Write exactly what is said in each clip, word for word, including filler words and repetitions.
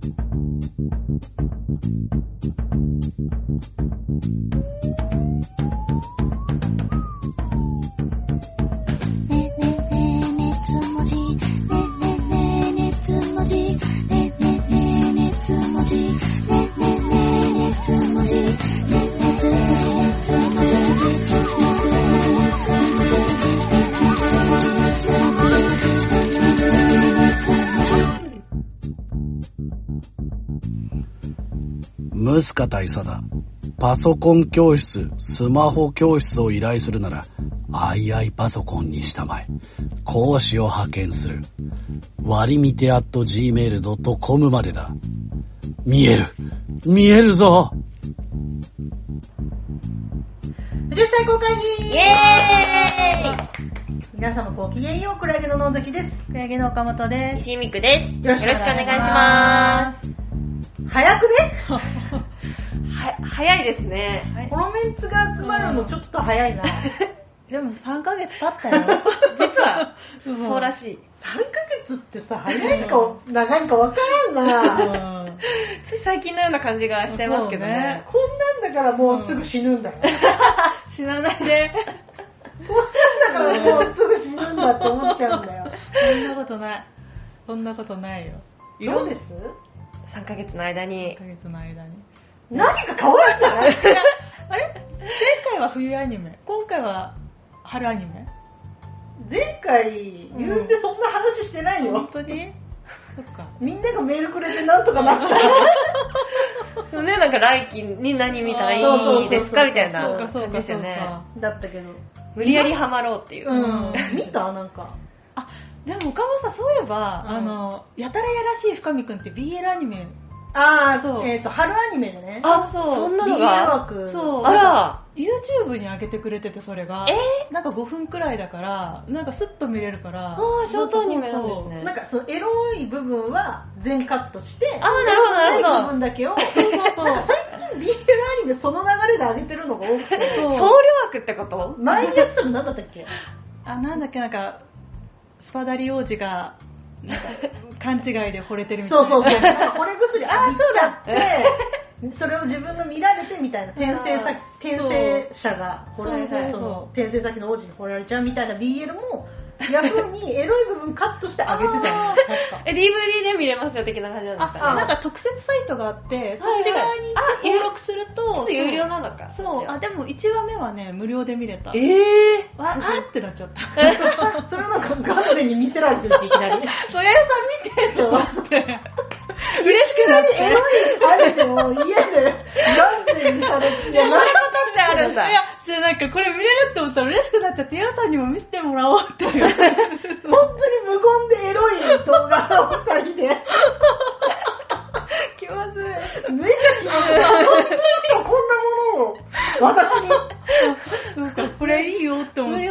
ムスカ大佐だ。パソコン教室、スマホ教室を依頼するなら、アイアイパソコンにしたまえ。講師を派遣する。割りみて アットジーメールドットコム までだ。見える。見えるぞ。 宇宙最高会議イエーイ。 皆様ごきげんよう、クラゲの野崎です。 クラゲの岡本です。 石井美久です。 よろしくお願いします。 早くねは、早いですね。 このメンツが集まるのちょっと早いな。 でもさんかげつ経ったよ。 実は、 そうらしい。 さんかげつってさ、早いか長いか分からんな。 つい最近のような感じがしてますけどね。 こんなんだからもうすぐ死ぬんだよ。 死なないで。 こんなんだからもうすぐ死ぬんだって思っちゃうんだよ。 そんなことない。そんなことないよ。 どうです？ さんかげつの間に。 さんかげつの間に。 何か変わるんじゃない？ あれ？前回は冬アニメ。今回は春アニメ。 前回言うてそんな話してないよ。 本当に？そっか。 みんながメールくれてなんとかなった。 そうね、なんか来期に何見たらいいですかみたいな感じですよね。 だったけど無理やりハマろうっていう。 うん、見たなんか。 あ、でも岡本さんそういえば、うん、あのやたらやらしい深見くんって ビーエル アニメ。 ああ、そう。えっと春アニメでね。 あ、そう。 そんなのが。 そう。 あら。 YouTube に上げてくれてて、それが。 えー、 なんかごふんくらいだから、なんかスッと見れるから。 ああ、ショートアニメなんですね。 なんかそのエロい部分は全カットして、 ああ、なるほど、なるほど。 部分だけを。そうそうそう。最近 ビーエル アニメその流れで上げてるのが多くて。 総量枠ってこと？ 前にやったの何だったっけ？ あ、なんだっけ、なんか、スパダリ王子が、なんか、勘違いで惚れてるみたいな。 そうそうそう。惚れ薬あそうだって、それを自分が見られてみたいな、転生先、転生者が惚れて、その、転生先の王子に惚られちゃうみたいな ビーエル も、ヤフーにエロい部分カットしてあげてたよね、確か。 え、ディーブイディー で見れますよ的な感じなんですかね。 なんか特設サイトがあって、そっち側に登録すると、 有料なのか。 そう、あ、でもいちわめはね、無料で見れた。 えぇー。あ、あってなっちゃった。 それはなんかガーデンに見せられてるっていきなり。 そやさん見てと思って。嬉しくなって。 エロいあれでも家でガーデンにされて、 いや、そんなことってあるんだ。 いや、じゃあなんかこれ見れるって思ったら嬉しくなっちゃって、ヤさんにも見せてもらおうっていう。 本当に無言でエロい動画をふたりで。 気まずい。 めっちゃ気まずい。本当にこんなものを私に。 そうか、これいいよって思って。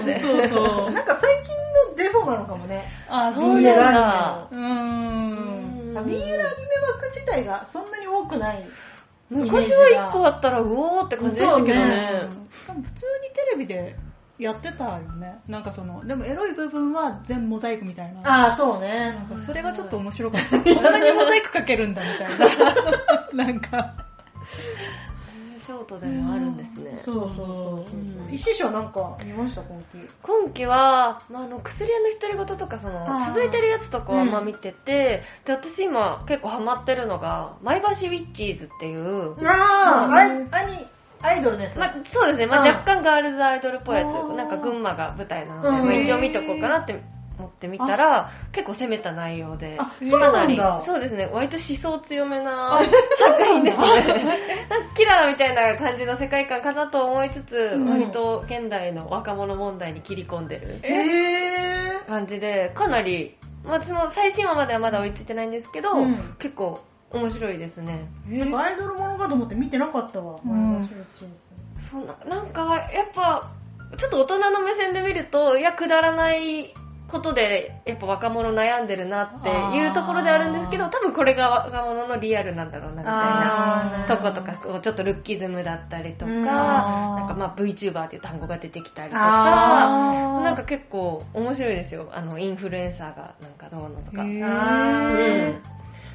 そうそう。 なんか最近のデフォなのかもね。 あ、そうなんだ。うーん。 ビーエル アニメ枠自体がそんなに多くない。 昔はいっこあったらうおーって感じでしたけどね。 しかも普通にテレビでやってたよね。なんかその、でもエロい部分は全モザイクみたいな。 ああ、そうね。 なんかそれがちょっと面白かった。こんなにモザイクかけるんだみたいな。なんか。 ショートでもあるんですね。 そうそうそう。石師はなんか見ました今期？ 今期は、まあ、あの薬屋の独り言とかその続いてるやつとかはまあ見てて、で私今結構ハマってるのが前橋ウィッチーズっていう。 ああ、アニアイドルです。 まあそうですね。まあ若干ガールズアイドルっぽいやつ、なんか群馬が舞台なので、まあ一応見とこうかなって思ってみたら結構攻めた内容で、 あ、そうなんだ。 そうですね。割と思想強めな作品ですね。キララみたいな感じの世界観かなと思いつつ、割と現代の若者問題に切り込んでる感じで、かなり、私も最新話まではまだ追いついてないんですけど、結構面白いですね。 なんかアイドルものかと思って見てなかったわ。 うん、 そうなんかやっぱちょっと大人の目線で見ると、いやくだらないことでやっぱ若者悩んでるなっていうところであるんですけど、多分これが若者のリアルなんだろうなみたいなとことか、ちょっとルッキズムだったりとか、なんかまあ VTuber っていう単語が出てきたりとか、なんか結構面白いですよ。あのインフルエンサーがなんかどうのとか。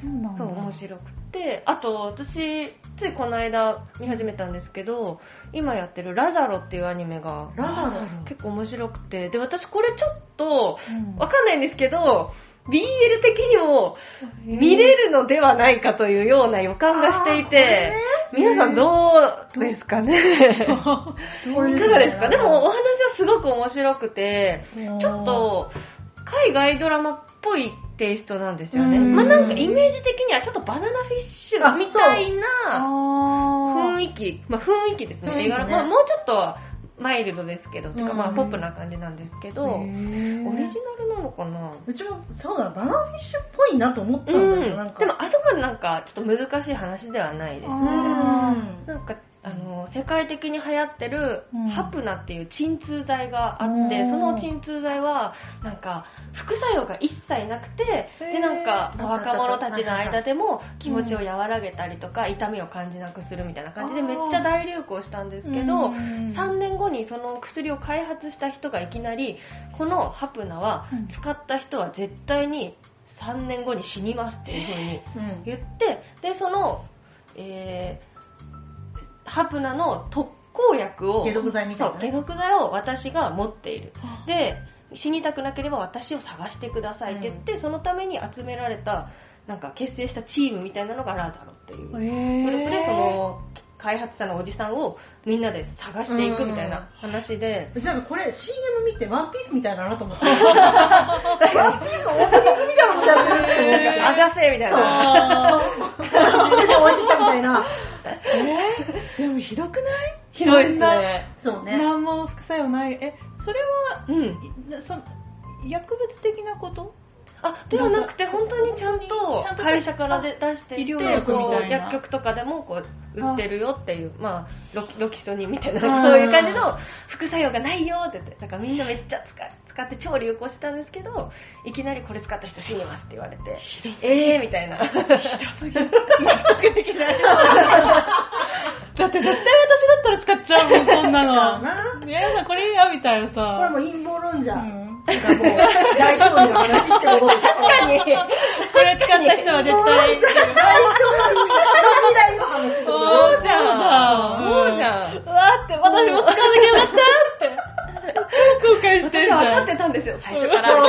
そう面白くて、あと私ついこの間見始めたんですけど、今やってるラザロっていうアニメがラザロ結構面白くて、で私これちょっとわかんないんですけど、ビーエル 的にも見れるのではないかというような予感がしていて、皆さんどうですかねいかがですか。でもお話はすごく面白くて、ちょっと海外ドラマっぽいテイストなんですよね。まあなんかイメージ的にはちょっとバナナフィッシュみたいな雰囲気、まあ雰囲気ですね。映画の、まあもうちょっとマイルドですけど、てかまあポップな感じなんですけど、オリジナルなのかな。 うちもそうだ、バナナフィッシュっぽいなと思ったんだけど、うん、なんかでもあそこまでなんかちょっと難しい話ではないですね。なんかあの世界的に流行ってるハプナっていう鎮痛剤があって、うん、その鎮痛剤はなんか副作用が一切なくて、でなんか若者たちの間でも気持ちを和らげたりとか、痛みを感じなくするみたいな感じでめっちゃ大流行したんですけど、さんねんごにその薬を開発した人がいきなり、このハプナは使った人は絶対にさんねんごに死にますっていう風に言って、でその、えーハプナの特効薬を、 解毒剤みたいな、 そう、解毒剤を私が持っている。で、死にたくなければ私を探してくださいって言って、うん、そのために集められた、なんか結成したチームみたいなのがラザロっていうグループで、その開発者のおじさんをみんなで探していくみたいな話で、 うん、なんかこれ シーエム 見てワンピースみたいだなと思って、ワンピースのオープニングみたいなのじゃなあがせみたいな、 おじさんみたいな。 えー、でもひどくない？ ひどいですね。 そうね。 何も副作用ない。え、それは、 うん、 そ薬物的なこと？ あ、ではなくて本当にちゃんと会社からで出していて、こう薬局とかでもこう売ってるよっていう、まあロキ、ロキソニンみたいなそういう感じの副作用がないよって言って、だからみんなめっちゃ使使って超流行してたんですけど、いきなりこれ使った人死にますって言われて、えーみたいな。ひどすぎる。納得できない。 だって絶対私だったら使っちゃうもん、こんなの。皆さんこれいいやみたいなさ。 これも陰謀論じゃん。うんなんかもう大勝利の話ってことでしょ。 確かにこれ使った人は絶対大勝利の未来の話。 そうじゃん。そうじゃん。 うわって私も使わなきゃよかったって後悔してるじゃん。 私は分かってたんですよ最初からみ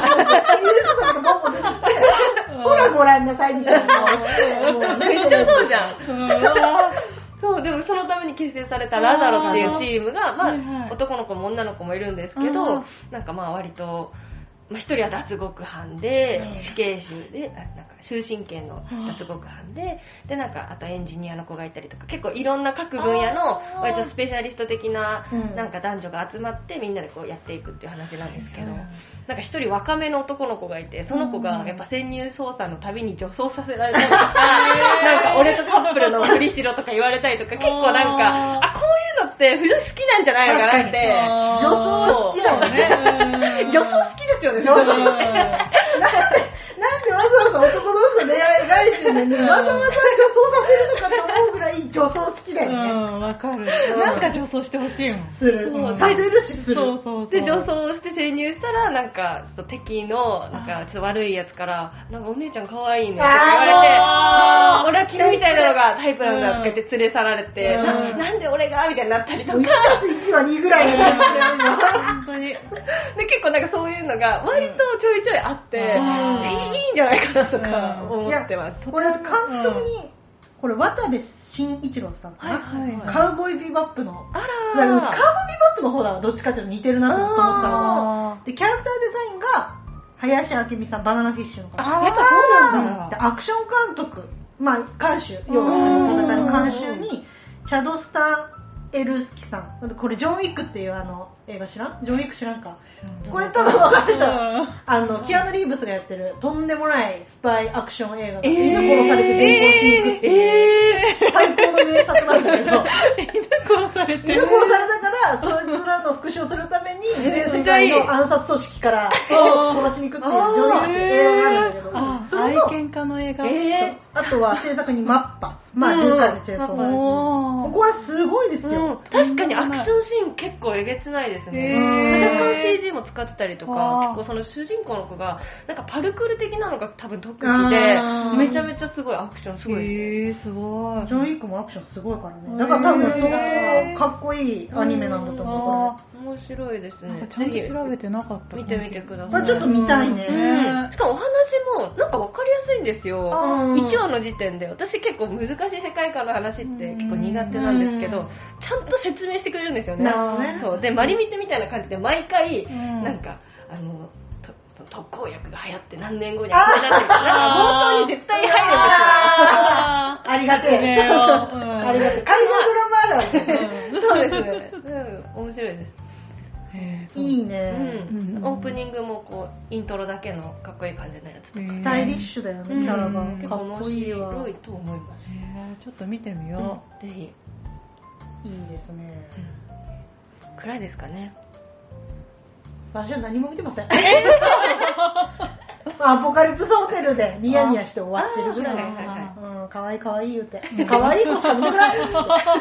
たいな。 ほらご覧なさいみたいな。 めっちゃそうじゃん。そう、でもそのために結成されたラザロっていうチームが、まあ、はいはい、男の子も女の子もいるんですけど、なんかまあ割と、まあ、一人は脱獄犯で、死刑囚で、なんか終身刑の脱獄犯で、で、なんかあとエンジニアの子がいたりとか、結構いろんな各分野の割とスペシャリスト的な、なんか男女が集まってみんなでこうやっていくっていう話なんですけど、なんか一人若めの男の子がいて、その子がやっぱ潜入捜査のたびに女装させられたりとか、なんか俺とカップルのふりしろとか言われたりとか、結構なんか、あ、こういうのってふ女好きなんじゃないのかなって。 女装好きだよね。 女装好きですよね、 女装。なんでわざわざ男同士の恋愛描いてるのに、わざわざ女装させるのかと思うぐらい女装好きだよね。 うん、わかる。なんか女装してほしいもん。 する。されるしする。 そうそうそう。で、女装して潜入したら、なんか、ちょっと敵の、なんか、ちょっと悪いやつから、なんかお姉ちゃん可愛いねって言われて、俺は君みたいなのがタイプなんだって言って連れ去られて、なんで俺がみたいになったりとか。いちたすいちはにぐらいの本当に。 で、結構なんかそういうのが、割とちょいちょいあって、いいんじゃないかなとか思ってます。 これ監督に、これ渡部慎一郎さんかな、はいはいはい、カウボーイビバップの、 あらカウボーイビバップの方だどっちかっていうと似てるなと思ったのが、でキャラクターデザインが林明美さん、バナナフィッシュの方。 あ、やっぱそうなんだ。 でアクション監督、まあ監修、要は監修にチャドスターエルスキさん、これジョンウィックっていうあの映画知らん？ジョンウィック知らんか？うん、これ多分分かる人、あのキアヌ・リーブスがやってるとんでもないスパイアクション映画が、みんな殺されて連行していくっていう、えー、最高の名作なんだけど、 みんな殺されてる。 みんな殺されたから、そいつらの復讐をするために全世界の暗殺組織から殺しに行くっていうジョンウィックっていう映画があるんだけど、 愛犬家の映画。 えー、あとは制作にマッパ。 まあ、前回のチェーンソーマン。 おーここはすごいですうんよ。 確かにアクションシーン結構えげつないですね。 へー若干 シージー も使ってたりとか、 あー結構その主人公の子が、なんかパルクール的なのが多分特技あで、 ーめちゃめちゃすごいアクションすごいですね。 へー、すごい。 ジョン・ウィックもアクションすごいからね。だから多分相当かっこいいアニメなんだと思う、これ。 面白いですね。 なんかちゃんと調べてなかった。 見てみてください。 まあちょっと見たいね。 うんしかもお話もなんか分かりやすいんですよ。 うんいちわの時点で私結構難しい世界観の話って結構苦手なんですけど、 うんちゃんと説明してくれるんですよね。 なるほどねそうでマリミテみたいな感じで毎回、 んなんかあのと特効薬が流行って何年後にはこうなってるからなんか冒頭に絶対入るんですよ。 あーありがてえ。 ねえうんありがてえ。海外ドラマあるわけね。 そうですね。うん、面白いです。 へー、そういいね。 うんうんオープニングもこうイントロだけのかっこいい感じのやつとか。 スタイリッシュだよね、キャラが。 結構かっこいいわ。 面白いと思います。 へー、ちょっと見てみよぜひ。 いいですね。 暗いですかね。 私は何も見てません。アポカリプスホテルでニヤニヤして終わってるぐらいです。 あはいはいはいうん、かわいいかわいい言うて。かわいい子しか見てない言うて。だ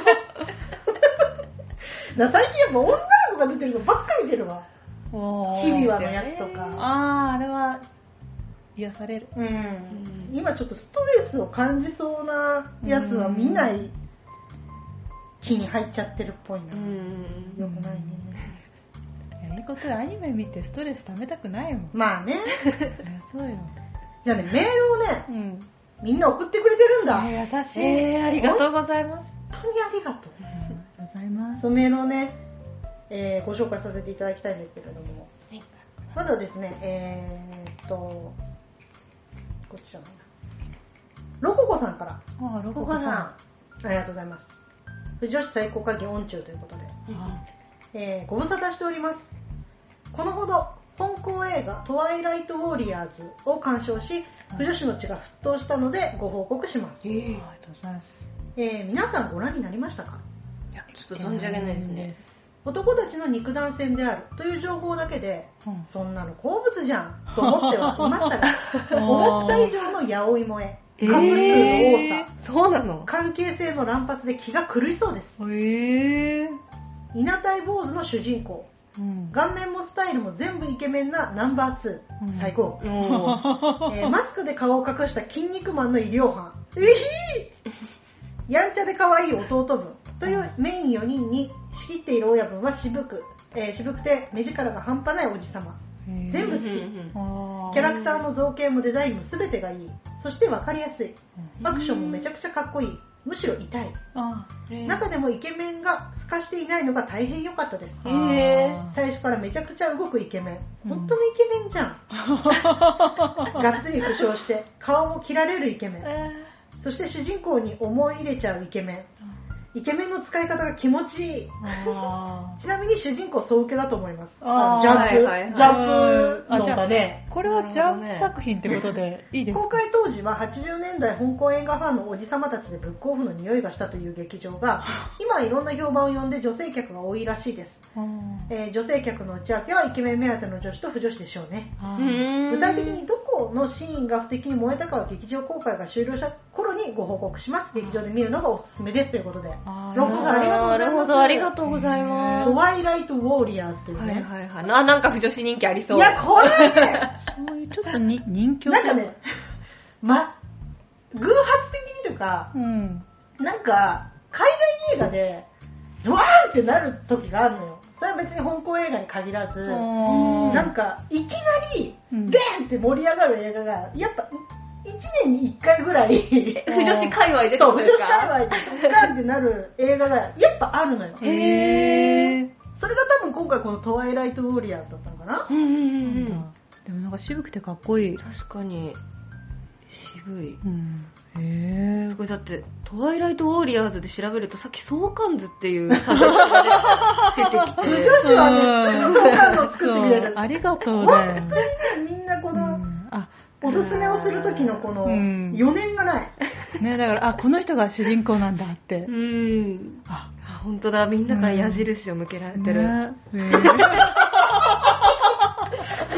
から最近やっぱ女の子が出てるのばっか見てるわ。 う。おー日々はのやつとか。 あー、あれは癒される。 うん、今ちょっとストレスを感じそうなやつは見ない気に入っちゃってるっぽいな。 うんよくないね。 いやいいことでアニメ見てストレス溜めたくないもん。 まあね。 そりゃそうよ。 じゃあね、メールをね、 うん。 みんな送ってくれてるんだ。 えー、優しい。 えー、ありがとうございます。 本当にありがとう。 ありがとうございます。 そのメールをね、えーご紹介させていただきたいんですけれども、まずはですね、えーっと、こっちじゃないな。ロココさんから、 あー、ロロココさん、 ココさん。 ありがとうございます。女子最高会議オン中ということで、 あえーご無沙汰しております。このほど、香港映画トワイライトウォリアーズを鑑賞し、不女子の血が沸騰したのでご報告します。 ありがとうございます。 えー皆さんご覧になりましたか？ いや、ちょっと存じ上げないですね。 男たちの肉弾戦であるという情報だけで、 うんそんなの好物じゃんと思ってはいましたが、 あー思った以上の八百芋へ、 えーカップ数の多さ、 そうなの？ 関係性の乱発で気が狂いそうです。 へえ。 稲体坊主の主人公、 うん。 顔面もスタイルも全部イケメンなナンバーツー、 うん最高。 おーえーマスクで顔を隠した筋肉マンの医療班、えひーやんちゃで可愛い弟分というメインよにんに仕切っている親分は渋く、えー渋くて目力が半端ないおじさま。全部好き。 あーキャラクターの造形もデザインも全てがいい。そして分かりやすい。アクションもめちゃくちゃかっこいい。むしろ痛い。 あ中でもイケメンが透かしていないのが大変良かったです。 えー最初からめちゃくちゃ動くイケメン。 うん本当にイケメンじゃん。がっつり負傷して、顔も切られるイケメン。そして主人公に思い入れちゃうイケメン。イケメンの使い方が気持ちいい。 あちなみに主人公総受けだと思います。 あージャンプ、 はいはいはいジャンプのだね。 ーこれはジャンプ作品ってことでいいですか？ 公開当時ははちじゅうねんだい香港映画ファンのおじさまたちでブックオフの匂いがしたという劇場が今いろんな評判を呼んで女性客が多いらしいです。 あーえー女性客の内訳はイケメン目当ての女子と不女子でしょうね。 あうーん具体的にどこのシーンが不敵に燃えたかは劇場公開が終了した頃にご報告します。劇場で見るのがおすすめですということで。 あーロックさんありがとうございます。 なるほど、ありがとうございまトワイライトウォーリアーズっていうす。 ね。 はいはいはい。な、なんか不女子人気ありそう。 いや、これね、 そういうちょっとに人気をなんかね、ま、偶発的にとか、 うん。 なんか、海外映画で、ドワーンってなる時があるのよ。それは別に香港映画に限らず、なんか、いきなり、 うんベーンって盛り上がる映画が、やっぱ、いちねんにいっかいぐらい、 不女子界隈でってそう、不女子ことですか？ 界隈でガンってなる映画が、やっぱあるのよ。 へえ。 それが多分今回このトワイライトウォリアーズだったのかな。 うんうんうんうん。 でもなんか渋くてかっこいい。 確かに、渋い。 うん。へえ。 これだって、トワイライトウォーリアーズで調べると、さっき相関図っていうサブが出てきて。 不女子はね、すぐ相関図を作ってくれる。 ありがとう本当にね。 ね、みんなこうの、 んあ、 おすすめをする時のこのうん余念がない。 ね、だから、あ、この人が主人公なんだってう。ん。 あ、 あ、本当だ。みんなから矢印を向けられてる。 ねへえみんな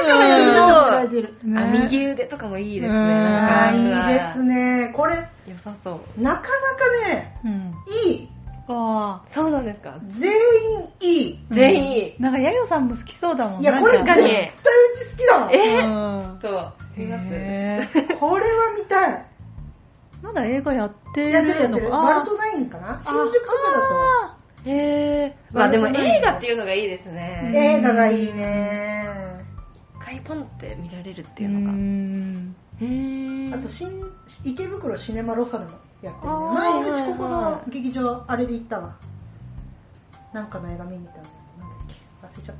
からやるみたいなの書いてる。 あ、右腕とかもいいですね。 あー、いいですね。これ、 良さそう。 なかなかね、 うん。 いい。 ああ。 そうなんですか。 全員いい。 全員いい。 なんか、ヤヨさんも好きそうだもん。 いや、これ絶対うち好きだもん。 えうん。 そう。見ますへこれは見たい。 まだ映画やってやってるやるのってる。 かバルトナインかな新宿とかだと。 へー。まあでも映画っていうのがいいですね。 映画がいいね。 一回ポンって見られるってういうのが。 ん。 へあと新池袋シネマロサでもやってるね。 あー前はいはいはいうちここの劇場あれで行ったわ。なんかの映画見に行ったんだよ。なんだっけ忘れちゃった。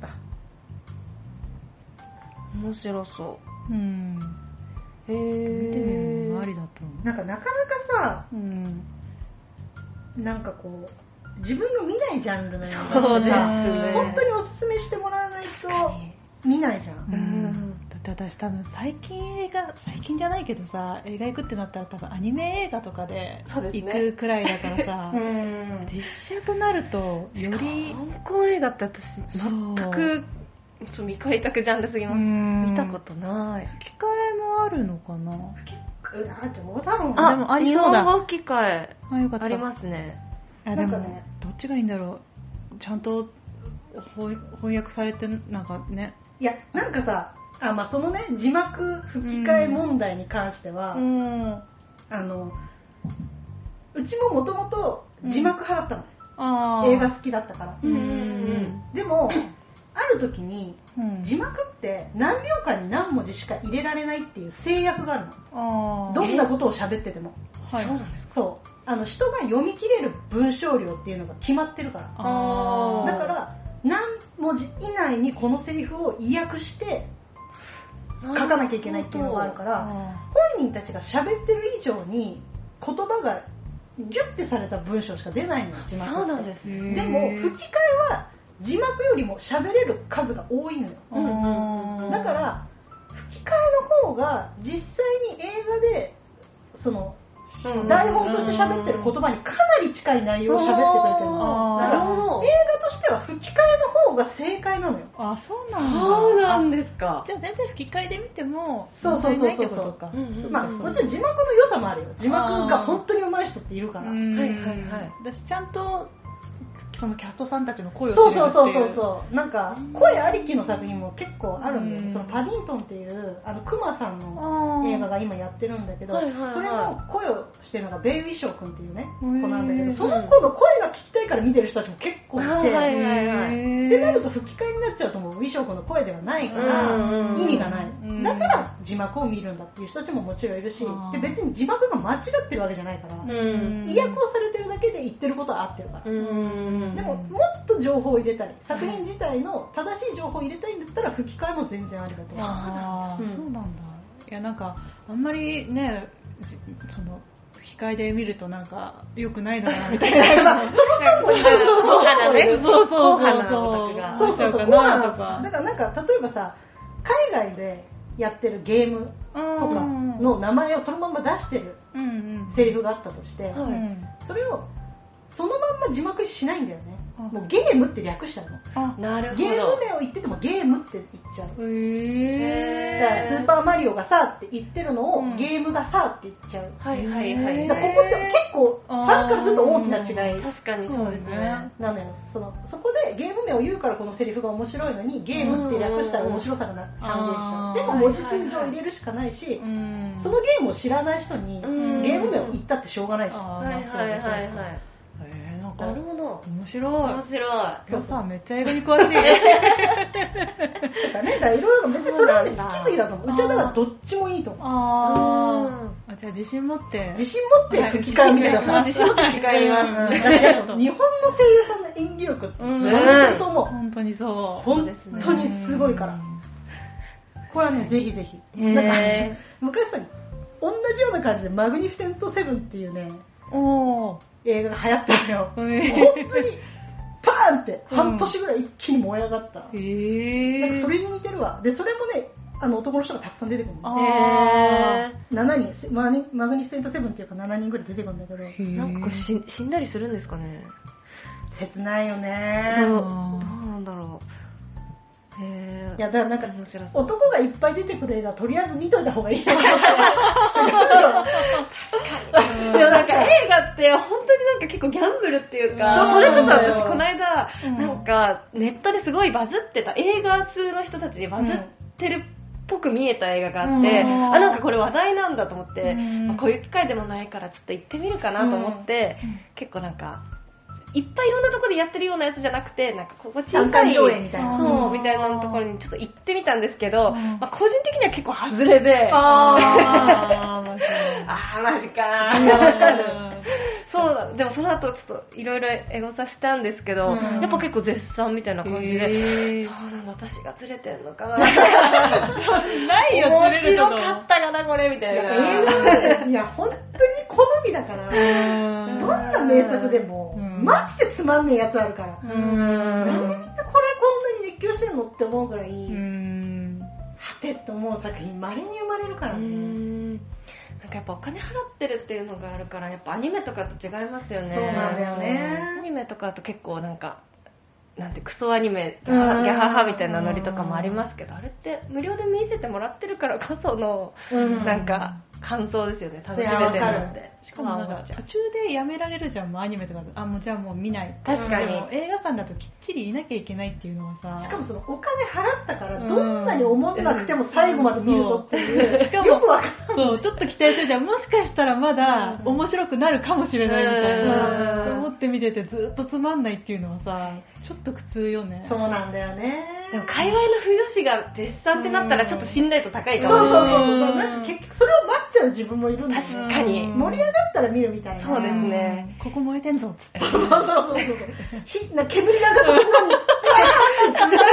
面白そうん。 う。へー。 見てみるのもありだと思う。 なんかなかなかさ、 うん。 なんかこう自分の見ないジャンルの映画そうですさね本当におすすめしてもらわないと見ないじゃん。 うんだって私多分最近映画最近じゃないけどさ映画行くってなったら多分アニメ映画とかでそうですね行くくらいだからさ、 うん実写となるとより香港映画って私全くちょっと未開拓ジャンルすぎます。見たことない。 吹き替えもあるのかな。 あどうだろうね。 あ、 でもありそうだ日本語吹き替えあよかったありますね。 あでも、 なんかねどっちがいいんだろうちゃんと翻翻訳されてなんかねいやなんかさあ、まあ、そのね字幕吹き替え問題に関しては、 うんあのうちももともと字幕派だったの、 あー映画好きだったから、 うんうんでもある時にうん字幕って何秒間に何文字しか入れられないっていう制約があるの。 あーどんなことを喋ってても。 はいそうなんですか。 そうあの人が読み切れる文章量っていうのが決まってるからあーだから何文字以内にこのセリフを意訳して書かなきゃいけないっていうのがあるからあ本人たちが喋ってる以上に言葉がギュッてされた文章しか出ないの字幕って。 そうなんですーね。 でも吹き替えは字幕よりも喋れる数が多いのよ。 あーだから吹き替えの方が実際に映画でその台本として喋ってる言葉にかなり近い内容を喋ってくれてるの。だから映あー画としては吹き替えの方が正解なのよ。 あそうなんだそうなんですか。 じゃあ全然吹き替えで見てもそうそうそうそう問題ないってことか。 うんうんまあもちろん字幕の良さもあるよ。字幕が本当に上手い人っているから。 うんはいはいはい私ちゃんとそのキャストさんたちの声をそう知れるそうっていうそうそうそうなんか声ありきの作品も結構あるんだよ、 うんそのパディントンっていうあのクマさんのあー映画が今やってるんだけど、 はいはいはいそれの声をしてるのがベイ・ウィショー君っていうね子うんなんだけど、その子の声が聞きたいから見てる人たちも結構いて、 はいはいはいはいでなると吹き替えになっちゃうともうウィショー君の声ではないからうん意味がない、 うんだから字幕を見るんだっていう人たちももちろんいるし、 あーで別に字幕が間違ってるわけじゃないから、 うん意訳をされてるだけで言ってることは合ってるから、 うんでももっと情報を入れたり作品自体の正しい情報を入れたいんだったら吹き替えも全然ありだと思う。 ああ、 うんそうなんだ。いやなんかあんまりねじその吹き替えで見るとなんか良くないのかなみたいな。 まあその分もいる硬派なねそうそうそう硬派なオタクがそうそうそうそうかなとかだからなんか例えばさ海外でやってるゲームとかの名前をそのまま出してるうんうんセリフがあったとして、 はいうんそれをそのまんま字幕にしないんだよね。 あもうゲームって略しちゃうの。 あなるほゲームど。 名を言っててもゲームって言っちゃう。 へだからスーパーマリオがさって言ってるのを、 うんゲームがさって言っちゃう。 はいはいはい。 だからここって結構ファンからすると大きな違い確かにそうですね。 なのよ。そのそこでゲーム名を言うからこのセリフが面白いのにゲームって略したら面白さがな半減しちゃう。でも文字数上入れるしかないし、 うんそのゲームを知らない人にうんゲーム名を言ったってしょうがないじゃん。 あはいはいはいはい。 えー、なんかなるほど。 面白い。 面白い。 今日さめっちゃ映画に詳しい。 だからね、だからいろいろ別にそれはね好きすぎだと思う。うちはだからどっちもいいと思う。 あーあ、じゃあ自信持って。 自信持って吹き替え見てください。 自信持って吹き替え見ますうんだって日本の声優さんの演技力ってうん本当にと思う。 本当にそう。 本当にすごいから。これはね、ぜひぜひ。なんかへ昔さ、同じような感じでマグニフィセントセブンっていうね、 おー。 映画が流行ったのよ。 へ本ー当にパーンって半年ぐらい一気に燃え上がった。 へー。 なんかそれに似てるわ。で、それもね、あの男の人がたくさん出てくるの。 あへしちにん、マグニマグニフィセントセブンっていうかしちにんぐらい出てくるんだけど、 ー。 なんかし死んだりするんですかね。 切ないよどうね。 どうなんだろへいやだからなんか面白そう。 男がいっぱい出てくる映画とりあえず見といた方がいいと思う。 でもなんか映画って本当になんか結構ギャンブルっていうか、それこそ私この間、なんかネットですごいバズってた、映画通の人たちにバズってるっぽく見えた映画があって、あ、なんかこれ話題なんだと思って、まあ、こういう機会でもないからちょっと行ってみるかなと思って、結構なんか、いっぱいいろんなところでやってるようなやつじゃなくて、なんかここ小さい上映みたいな、 そうみたいなところにちょっと行ってみたんですけど、まあ、個人的には結構外れで、 ああーマジかそうだ、でもその後ちょっといろいろエゴサしたんですけど、うん、やっぱ結構絶賛みたいな感じで、そうなんだ、私がずれてんのかなないよ、ずれる面白かったかなこれみたいな。いや本当に好みだから、どんな名作でも、うん、マジでつまんねえやつあるから、うん、なんでみんなこれこんなに熱狂してんのって思うぐらい、うん、はてって思う作品稀に生まれるからね。うん、 なんかやっぱお金払ってるっていうのがあるから、やっぱアニメとかと違いますよね。 そうなんだよね。 アニメとかだと結構なんかなんてクソアニメギャハギャハハみたいなノリとかもありますけど、あれって無料で見せてもらってるからこそのなんか感想ですよね。楽しめてるって。 しかもなんか途中でやめられるじゃん、もうアニメとか。あ、もうじゃあもう見ない。 確かに。 映画館だときっちりいなきゃいけないっていうのはさ。 しかもそのお金払ったからどんなに思んなくても最後まで見るぞっていう。しかもよくわかんない。 そう、ちょっと期待するじゃん。もしかしたらまだ面白くなるかもしれないみたいな。そう思って見ててずっとつまんないっていうのはさ、ちょっと苦痛よね。 そうなんだよね。 でも界隈の不女子が絶賛ってなったらちょっと信頼度高いかもしれない。 そうそうそうそう。なんか結局それを待っちゃう自分もいるんだよね。 確かに。 盛り上がったら見るみたいな。 そうですね。 ここ燃えてんぞっつって。 そうそうそうそう。ひな煙が上がったところに、あーって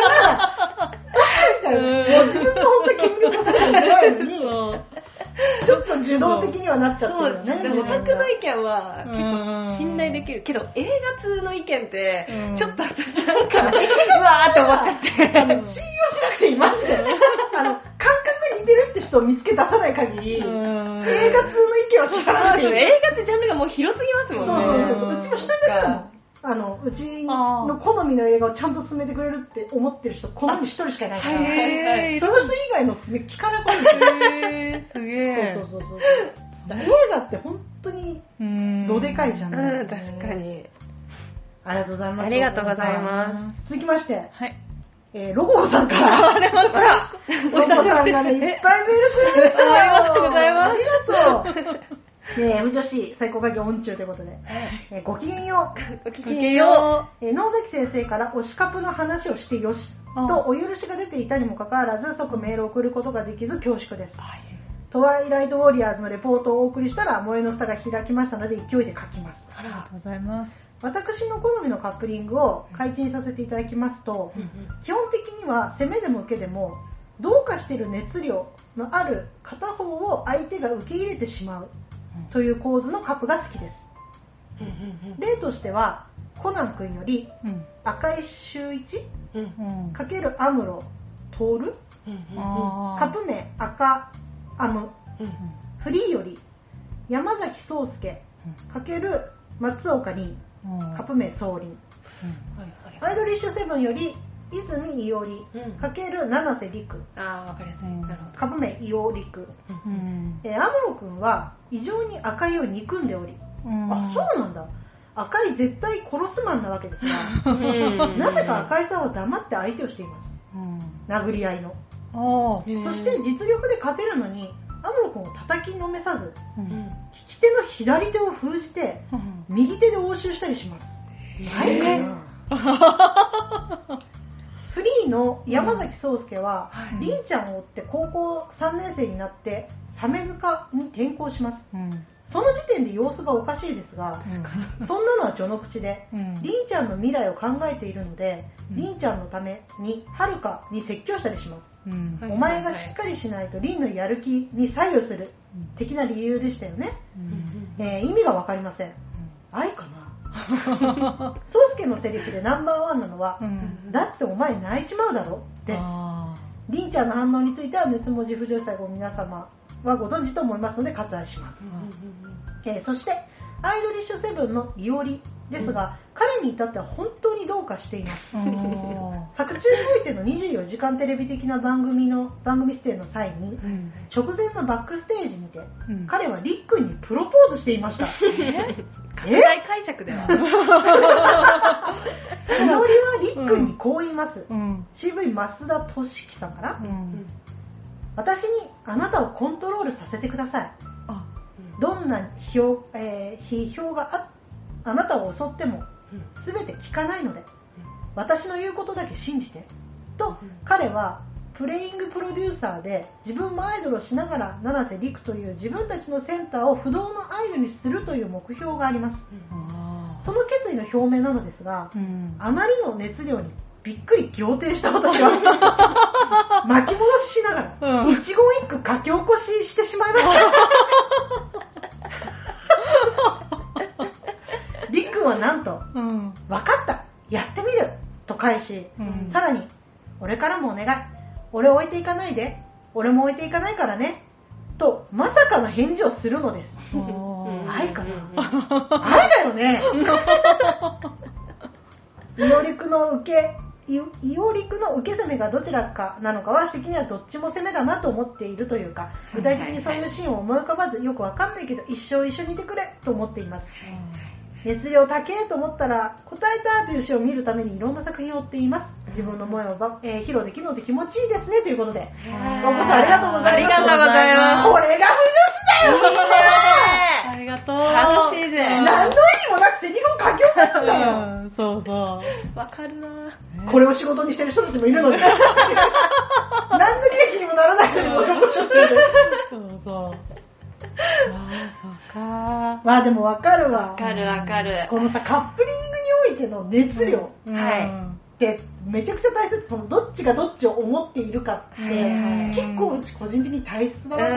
もう自分が本当に煙をかけてないのに、ちょっと受動的にはなっちゃってるよね。 でもオタクの意見は結構信頼できるけど、映画通の意見ってちょっと私なんかうわーって思っちゃって信用しなくていいマジであの感覚が似てるって人を見つけ出さない限り映画通の意見は知らない。 映画ってジャンルがもう広すぎますもんね。 そうそうそう。うちも下に出たの。あのうちの好みの映画をちゃんと進めてくれるって思ってる人この世に一人しかいないから、 へー、 その人以外の勧め聞かなくなる。 すげえ。 そうそうそうそう。映画って本当にどでかいじゃん。 うん、確かに。 ありがとうございます。 ありがとうございます。 続きまして、 はい。 えー、ロココさんから。あら、お久しぶりがね、いっぱいメールくれましたよ。 ありがとうございます。 ありがとう。ね、M 女子最高会議音中ということで、えー、ごきげんよう。ごきげんよう。えー、野崎先生から推しカプの話をしてよしとお許しが出ていたにもかかわらず即メールを送ることができず恐縮です。トワイライトウォリアーズのレポートをお送りしたら萌えの蓋が開きましたので勢いで書きます。 ありがとうございます。 私の好みのカップリングを開陳させていただきますと、うんうん、基本的には攻めでも受けでもどうかしている熱量のある片方を相手が受け入れてしまうという構図のカップが好きです。うんうんうん、例としてはコナン君より、うん、赤井秀一、うん、かけるアムロトール、うんうん、カップ名赤アム、うんうん、フリーより山崎壮介かける松岡凛、うん、カップ名総林、うん、アイドリッシュセブンより泉伊織かける七瀬陸、 ああわかりやすい、なるほど。 カップ名伊織陸、うん、えー、アムロ君は異常に赤井を憎んでおり、うん、あ、そうなんだ、赤井絶対殺すマンなわけですが、うん、なぜか赤井さんは黙って相手をしています、うん、殴り合いの。そして実力で勝てるのにアムロ君を叩きのめさず、うん、利き手の左手を封じて、うん、右手で応酬したりします。ないかな。フリーの山崎壮介は、うん、りんちゃんを追って高校さんねん生になって鮫塚に転校します、うん、その時点で様子がおかしいですが、うん、そんなのは序の口で、うん、りんちゃんの未来を考えているので、うん、りんちゃんのためにはるかに説教したりします、うん、お前がしっかりしないとりんのやる気に左右する、うん、的な理由でしたよね、うん、えー、意味がわかりません、うん、愛かな。宗介のセリフでナンバーワンなのは、うん、だってお前泣いちまうだろです。りんちゃんの反応については熱文字不女子最後皆様はご存知と思いますので割愛します。えー、そしてアイドリッシュセブンのいおりですが、うん、彼に至っては本当にどうかしています。作中においてのにじゅうよじかんテレビ的な番組の番組出演の際に、うん、直前のバックステージにて、うん、彼はりっくんにプロポーズしていました。 拡大解釈では。 いおりはりっくんにこう言います。うん、シーブイ 増田俊樹さんかな、うん、私にあなたをコントロールさせてください。どんな批評、えー、批評が あ, あなたを襲っても全て聞かないので、私の言うことだけ信じてと、彼はプレイングプロデューサーで自分もアイドルをしながら七瀬陸という自分たちのセンターを不動のアイドルにするという目標があります。その決意の表明なのですが、あまりの熱量にびっくり仰天した私は巻き戻ししながら、うん、一言一句書き起こししてしまいましたりっくんはなんと、うん、分かった、やってみると返し、うん、さらに俺からもお願い、俺を置いていかないで、俺も置いていかないからねとまさかの返事をするのです。愛かな愛だよねいおりくの受けいおりくの受け攻めがどちらかなのかは、的にはどっちも攻めだなと思っているというか、具体的にそういうシーンを思い浮かばずよくわかんないけど一生一緒にいてくれと思っています。熱量高えと思ったら答えたという詩を見るためにいろんな作品を追っています。自分の思いを、えー、披露できるので気持ちいいですねということで、お子さんありがとうございます。 ありがとうございます。 これが不女子だよありがとう。 楽しいぜ。 何の意味もなくセリフを書き起こしたんだよ。 うん、そうそう。 わかるな。 これを仕事にしてる人たちもいるのに何の利益にもならないのにお仕事してる。 そうそう。ああ、そうか。 まあでもわかるわ。 わかるわかる。 このさ、カップリングにおいての熱量、うん、はいってめちゃくちゃ大切。そのどっちがどっちを思っているかって、結構うち個人的に大切だなと思って、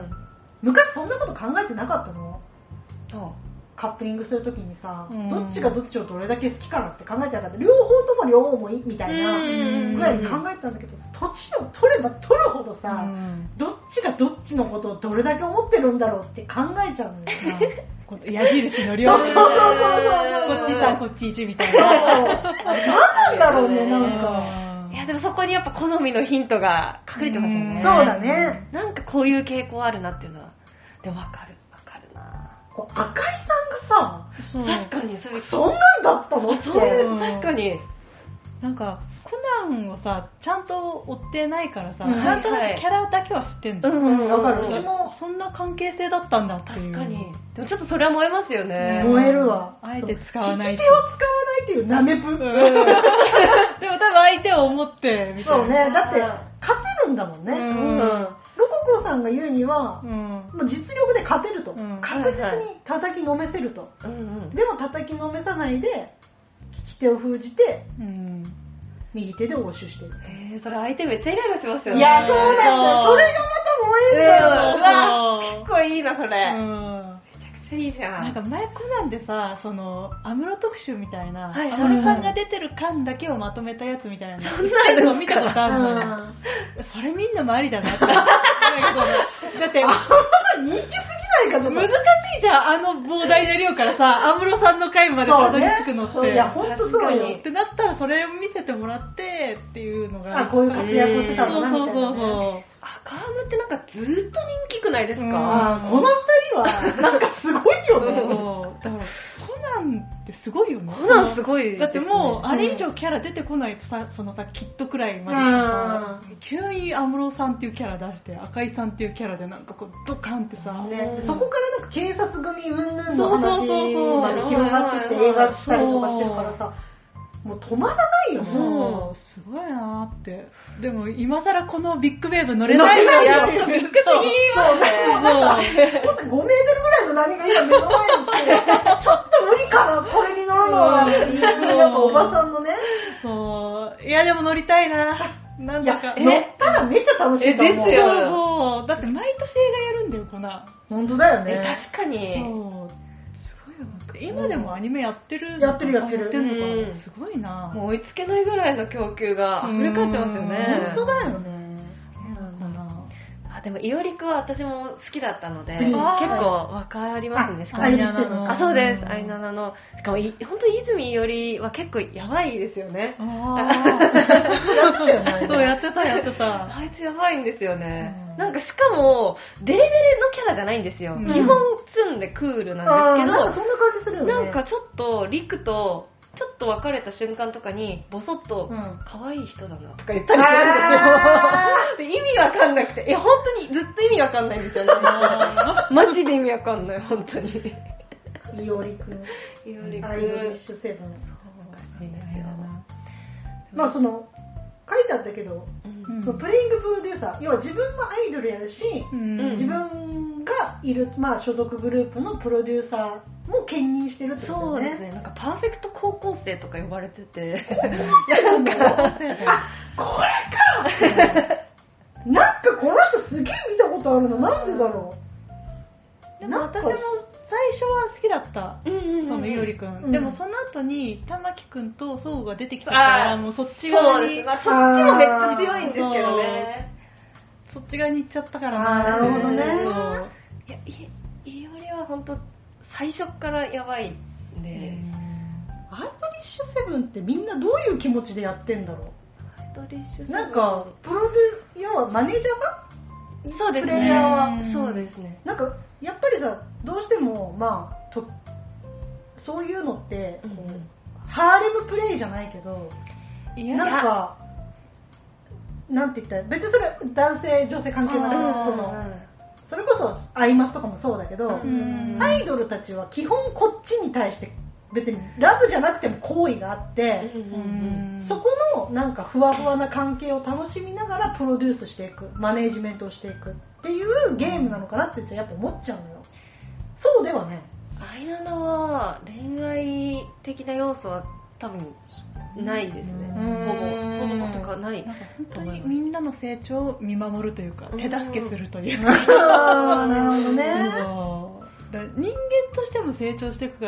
昔そんなこと考えてなかったの。カップリングするときにさ、うん、どっちがどっちをどれだけ好きかなって考えてなかった。両方とも両方もいいみたいなぐらいに考えてたんだけど、土地を取れば取るほどさ、うん、どっちがどっちのことをどれだけ思ってるんだろうって考えちゃうんだよね。 矢印の両方、こっちさんこっちいちみたいな。 何なんだろうね、なんか。 いやでもそこにやっぱ好みのヒントが隠れてますよね。 そうだね。 なんかこういう傾向あるなっていうのは、でも分かる。 こう赤井さんがさ、 そう確かにそんなんだったのって、 うん、確かになんかコナンをさちゃんと追ってないからさ、うん、なんとなくキャラだけは知ってんだ。 うんうん、わかる。 私もそんな関係性だったんだっていう。 確かに。でもちょっとそれは燃えますよね。 燃えるわ。 あえて使わない。 利き手を使わないっていうナメプ。うん、でも多分相手を思ってみたいな。 そうね。だって勝てるんだもんね。うん。うんロココさんが言うには、うん、もう実力で勝てると、うん、確実に叩きのめせると、はいはい、でも叩きのめさないで利き手を封じて、うん、右手で応酬してる。 へー、それ相手めっちゃイライラしますよね。 いやそうなんだよ。それがまた燃えるんだよ。 うわ結構いいなそれ、うんいいじゃん。 なんか前コナンでさ、その安室特集みたいな、安室、はい、さんが出てる巻だけをまとめたやつみたいなのを見たことあるの。それみんなもありだなってだって人気すぎないかと難しいじゃん、あの膨大な量からさ安室さんの回までたどり着くのって、 ね、いや本当そうよってなったらそれを見せてもらってっていうのがあこういう活躍をしてたのなみたいな、ね、 そうそうそう赤ハムってなんかずっと人気くないですか、うん、 この二人はなんかすごいよねだからコナンってすごいよね。 コナンすごい、ね、 だってもうあれ以上キャラ出てこないとさ、そのさキッドくらいまでさ、うん、急に安室さんっていうキャラ出して赤井さんっていうキャラでなんかこうドカンってさ、 ね、そこからなんか警察組云々の話まで広がってって映画したりとかしてるからさもう止まらないよね。 もうすごいなーって。でも今更このビッグウェーブ乗れないよ。 いや、ビッグすぎますね。 もうなんかごメートルぐらいの波が今目の前に来て、ちょっと無理かな、これに乗るのは。やっぱおばさんのね。 そう。いやでも乗りたいな。なんだか。 乗ったらめっちゃ楽しいと思う。 ですよ。 そう。だって毎年映画やるんだよ、こんな。 本当だよね。 確かに。 そう今でもアニメやってるやってるやってるやってるのかな、すごいな。 もう追いつけないぐらいの供給が溢れ返ってますよね。 本当だよね。 あでもイオリクは私も好きだったので、 うん、 結構わかりますね。しかもアイナナの。 あ、そうです。アイナナの。しかも本当に泉伊織は結構やばいですよね。 あやってたよね。 そう、やってた、やってた。 あいつやばいんですよね。うん、なんかしかも、デレデレのキャラじゃないんですよ。うん、基本ツンでクールなんですけど、 なんかそんな感じするよね。 なんかちょっとリクと、ちょっと別れた瞬間とかにボソッと、うん、可愛い人だなとか言ったりするんですよ。で意味わかんなくて、いや本当にずっと意味わかんないんですよね。マジで意味わかんない、本当に。 イオリク。 イオリク。 アイドリッシュセブン。 そうなんですよ。 まあその、書いてあったけど、うん、そのプレイングプロデューサー、要は自分もアイドルやるし、うん、自分がいる、まあ、所属グループのプロデューサーも兼任してるってことだよね。 そうですね。なんかパーフェクト高校生とか呼ばれてて。いやなんかあ、これかなんかこの人すげえ見たことあるの、なんでだろう。でも私も最初は好きだった、うんうんうん、そのいおりくん、うん、でもその後に玉木くんとソウが出てきたからもうそっち側に、 まあ、そっちもめっちゃ強いんですけどね。 そっち側に行っちゃったからな。なるほどね。 いや、い、いおりは本当最初からやばいんで、 アイドリッシュセブンってみんなどういう気持ちでやってんだろう。 アイドリッシュセブンなんかプロデュ要はマネージャーがそうですね。 プレイヤーはそうですね。 なんかやっぱりさ、どうしてもまあとそういうのって、うん、ハーレムプレイじゃないけど、いやなんかなんて言ったら別にそれ男性女性関係なく、そのそれこそアイマスとかもそうだけど、うん、アイドルたちは基本こっちに対して別にラブじゃなくても好意があって、うん、そこのなんかふわふわな関係を楽しみながらプロデュースしていく、マネージメントをしていくっていうゲームなのかなってやっぱ思っちゃうのよ。そうではね。 アイナナは恋愛的な要素は多分ないですね。ほぼほぼとかない。 なんか本当にみんなの成長を見守るというか、手助けするというか。 ああ、なるほどね。 人間としても成長していくから、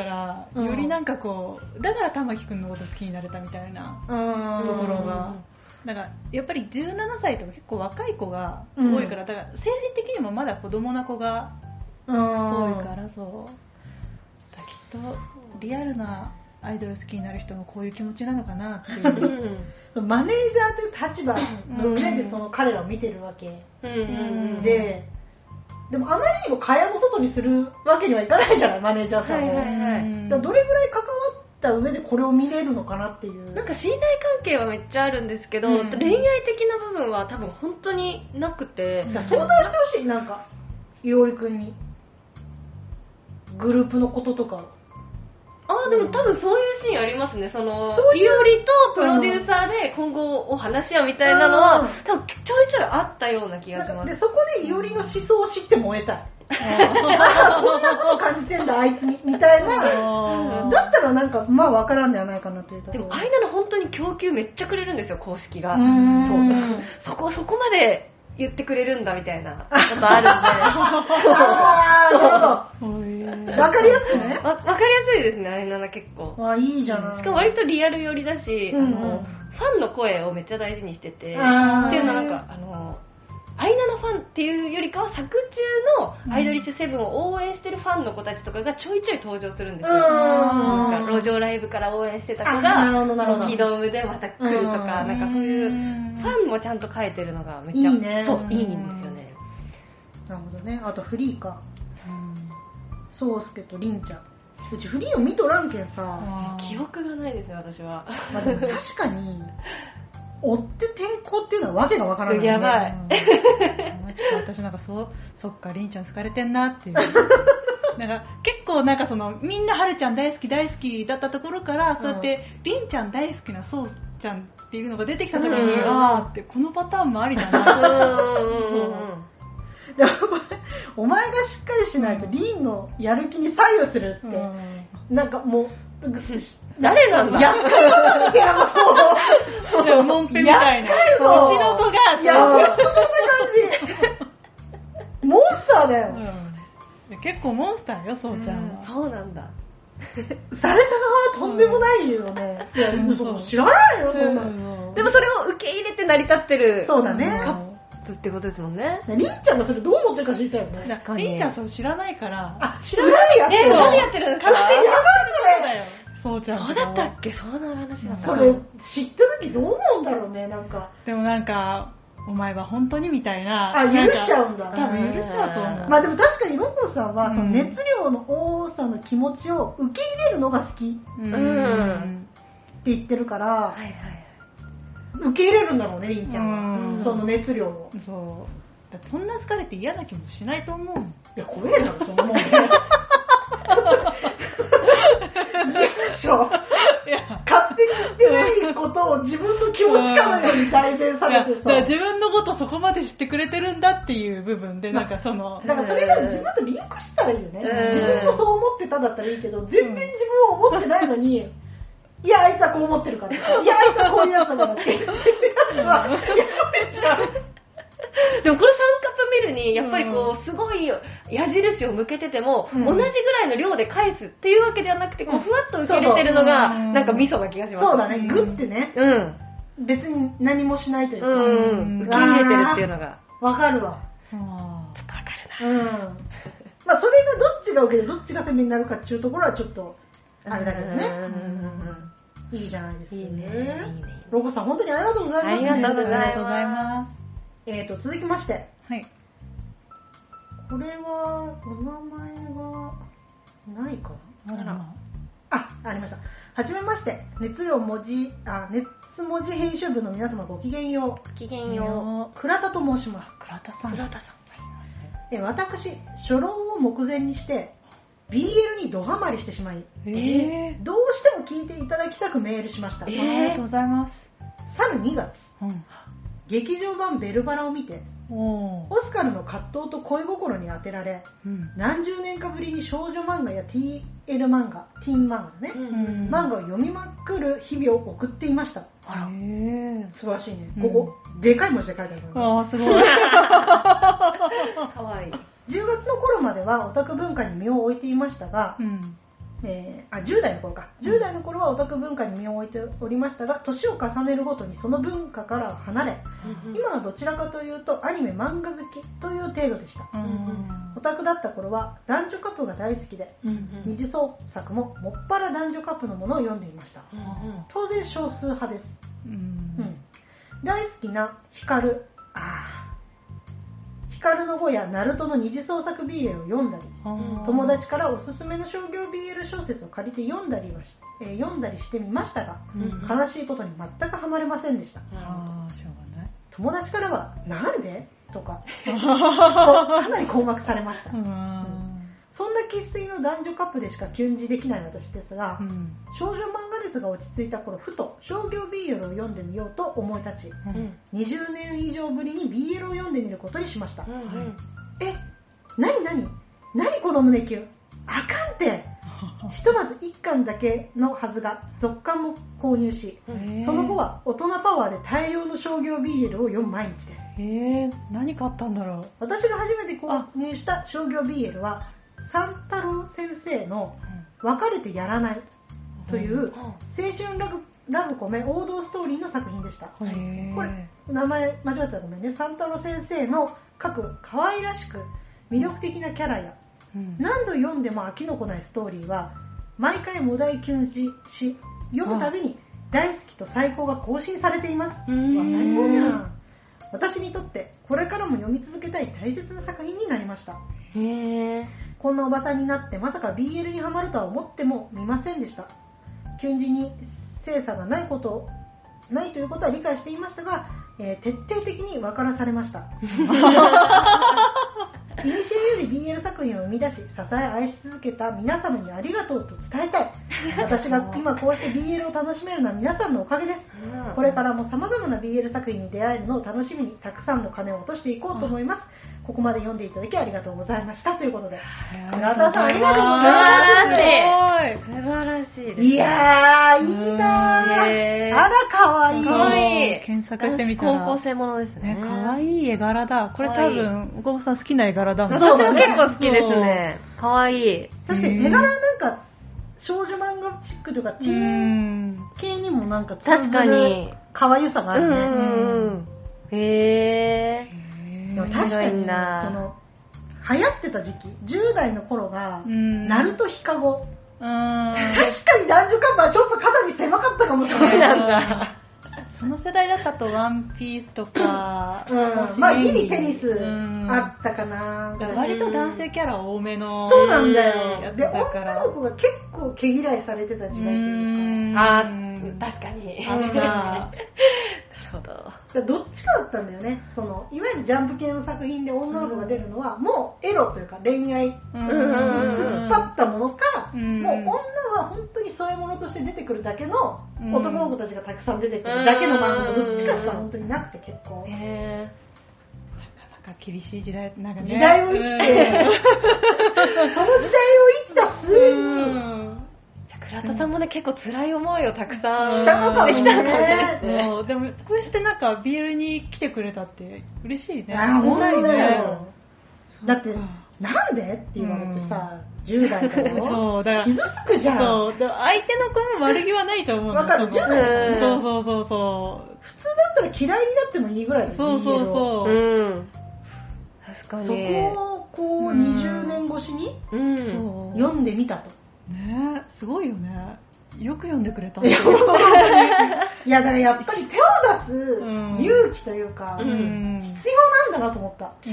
うん、よりなんかこうだから玉木くんのこと好きになれたみたいなところが、だからやっぱりじゅうななさいとか結構若い子が多いから、だから精神的にもまだ子供な子が多いから、そうだきっとリアルなアイドル好きになる人もこういう気持ちなのかなっていうマネージャーという立場の上でその彼らを見てるわけで、でもあまりにも蚊帳の外にするわけにはいかないじゃない、マネージャーさんも、はいはいはい、だどれぐらい関わった上でこれを見れるのかなっていう。 なんか信頼関係はめっちゃあるんですけど、うん、恋愛的な部分は多分本当になくて、 相談してほしい。なんかいおりくんにグループのこととか。 ああ、でも多分そういうシーンありますね。そのいおりとプロデューサーで今後を話し合うみたいなのは、うん、多分ちょいちょいあったような気がします。 でそこでいおりの思想を知って燃えたい。こんなこと感じてんだあいつみたいな。だったらなんかまあわからんではないかなというところ。 でも間の本当に供給めっちゃくれるんですよ、公式が。そうそこそこまで言ってくれるんだみたいなことあるんで。ああ、なるほど。わかりやすいね。 わかりやすいですね、アイナナ結構。 あ、いいじゃない。 しかも割とリアル寄りだし、うんうん、あのファンの声をめっちゃ大事にしてて、っていうのはなんかあのアイナナファンっていうよりかは作中のアイドリッシュセブンを応援してるファンの子たちとかがちょいちょい登場するんですよ。なんか路上ライブから応援してた子がキドームでまた来るとか、なんかそういうファンもちゃんと書いてるのがめっちゃいいね。 そういいんですよね。 なるほどね。あとフリーか。そうすけとりんちゃん。うちフリーを見とらんけんさ、 記憶がないですね私は。 まあ、でも確かに追って転校っていうのはわけがわからない、ね。 やばい。 うん、私なんかそうそっかりんちゃん好かれてんなっていう。なんか結構なんかそのみんなはるちゃん大好き大好きだったところから、うん、そうやってりんちゃん大好きなそうちゃんっていうのが出てきた時に、うん、あーってこのパターンもありだな。 でもお前がしっかりしないとリンのやる気に左右するって、うん、なんかもう誰なんだ。 やっかいのやそうそうモンペみたいな。 うちの子がいやほんとそんな感じ。モンスターだよ。 うん、結構モンスターよそうちゃんは。 うん、そうなんだ。 された側はとんでもないよね。うん、いやそう知らないよそんな。 でもそれを受け入れて成り立ってる。 そうだね。 ってことですもんね。 りんちゃんがそれどう思ってるか知りたいよね。 だからりんちゃんそれ知らないから。 あ、知らないやつ。 え、何やってるんですか？ 勝手にやばいだよ。そうちゃん。 そうだったっけ？そうな話だった。 それ知ってる時どう思うんだろうね、なんか。 でもなんか、お前は本当にみたいな。 あ、許しちゃうんだ。 多分許しちゃうと思う。 まあでも確かにロコさんは、その熱量の多さの気持ちを受け入れるのが好き。 うん。 って言ってるから、 はいはい、 受け入れるんだろうね、りんちゃんは。その熱量を。 そう。だそんな好かれて嫌な気もしないと思う。 いや、怖えな、そんなもんね。でしょ。勝手に言ってないことを自分の気持ちかのように代弁されてさ。 自分のことそこまで知ってくれてるんだっていう部分で、なんかその。 だからそれが自分とリンクしたらいいよね。自分もそう思ってただったらいいけど、全然自分は思ってないのに、いや、あいつはこう思ってるから。いや、あいつはこういうやつだからって言ってるやつは、やめちゃう。 でもこれさんカップ見るにやっぱりこうすごい矢印を向けてても、うん、同じぐらいの量で返すっていうわけではなくて、こうふわっと受け入れてるのがなんかミソな気がします。 そうだね、グッてね、うん、別に何もしないというか、うん、 受け入れてるっていうのがわかるわ。 ちょっとわかるな。うん。 まあそれがどっちが受けてどっちが攻めになるかっていうところはちょっとあれだけどね。うん、いいじゃないですか。いいね。いいね。ロコさん本当にありがとうございます。 ありがとうございます。 えーと、続きまして。 はい。 これは、お名前が、ないかなあら。あ、ありました。はじめまして。熱量文字、あ、熱文字編集部の皆様ごきげんよう。 ごきげんよう。倉田と申します。 倉田さん。 倉田さん。 え、私、初老を目前にして、ビーエル にドハマりしてしまい、 えー、 どうしても聞いていただきたくメールしました。 えー、ありがとうございます。 去るにがつ。 うん、 劇場版ベルバラを見て、オスカルの葛藤と恋心に当てられ、うん、何十年かぶりに少女漫画や ティーエル 漫画、ティーン漫画ね、うん、漫画を読みまくる日々を送っていました。 あら、 素晴らしいね。ここ、うん、でかい文字で書いてあるから、ね。 ああ、すごい。 かわいい。じゅうがつの頃まではオタク文化に身を置いていましたが、うんえー、あじゅう代の頃かじゅう代の頃はオタク文化に身を置いておりましたが、年を重ねるごとにその文化から離れ、うん、今はどちらかというとアニメ漫画好きという程度でした、うん、オタクだった頃は男女カップが大好きで、うん、二次創作ももっぱら男女カップのものを読んでいました、うん、当然少数派です、うんうん、大好きなヒカルあヒカルの碁やナルトの二次創作 ビーエル を読んだり、友達からおすすめの商業 ビーエル 小説を借りて読んだりはし、えー、読んだりしてみましたが、うん、悲しいことに全くハマれませんでした。 あしょうがない。 友達からはなんでとかかなり困惑されました。うん、そんな生粋の男女カップでしかキュンジできない私ですが、うん、少女漫画熱が落ち着いた頃、ふと商業 ビーエル を読んでみようと思い立ち、うん、にじゅうねん以上ぶりに ビーエル を読んでみることにしました。うんうん、え、なになになにこの胸キュン、あかんってひとまずいっかんだけのはずが続刊も購入し、その後は大人パワーで大量の商業 ビーエル を読む毎日です。 へー、何買ったんだろう。 私が初めて購入した商業 ビーエル は三太郎先生の別れてやらないという青春ラブ、ラブコメ王道ストーリーの作品でした。これ名前間違ってたらごめんね。三太郎先生の書く可愛らしく魅力的なキャラや、うん、何度読んでも飽きのこないストーリーは毎回もだいキュンし読むたびに大好きと最高が更新されています。最高じゃん。私にとってこれからも読み続けたい大切な作品になりました。 へー、 こんなおばさんになってまさか ビーエル にハマるとは思ってもみませんでした。キュンジに精査がないことないということは理解していましたが、えー、徹底的に分からされました。いにしえより ビーエル 作品を生み出し支え愛し続けた皆様にありがとうと伝えたい。私が今こうして ビーエル を楽しめるのは皆さんのおかげです。これからも様々な ビーエル 作品に出会えるのを楽しみにたくさんの金を落としていこうと思います。ここまで読んでいただきありがとうございましたということで、村田さんありがとうございます。 素晴らしいです。 いやーいいなー。あらかわいい。 かわいい。 検索してみたら高校生ものですね。 かわいい絵柄だ。これ多分お子さん好きな絵柄だもん。 そうだ、結構好きですね。かわいい。 確かに絵柄なんか少女漫画チックとかティーン系にもなんか確かに可愛さがあるね。 うんうん、へー。 でも確かにその流行ってた時期、じゅう代の頃がナルトヒカゴ、確かに男女カバーちょっと肩身狭かったかもしれない。 なんだその世代だったとワンピースとか、 うん、まあギリテニスあったかな。 割と男性キャラ多めの。 そうなんだよ。で、女の子が結構毛嫌いされてた時代というか。 あー、確かに。 あった。 なるほど。 どっちかだったんだよね。そのいわゆるジャンプ系の作品で女の子が出るのは、もうエロというか恋愛に突っ張ったものか、もう女は本当にそういうものとして出てくるだけの男の子たちがたくさん出てくるだけの漫画がどっちかしか本当になくて結構。 へー、なかなか厳しい時代、なんかね。 時代を生きて、その時代を生きた末に。 倉田さんもね、結構辛い思いをたくさんしたのかもね。 そう、でもこうしてなんか ビーエル に来てくれたって嬉しいね。 あ、本当だよ。だってなんでって言われてさ、じゅう代だよ。そうだから傷つくじゃん。そう、 相手の子も悪気はないと思う。 わかる。じゅう代。 そうそうそうそう。 普通だったら嫌いになってもいいぐらい。 そうそうそう。 うん。確かに。 そこをこうにじゅうねん越しに読んでみたと。 ねえ、すごいよね。よく読んでくれた。いや、だからやっぱり手を出す勇気というか、うん、必要なんだなと思った。 うん、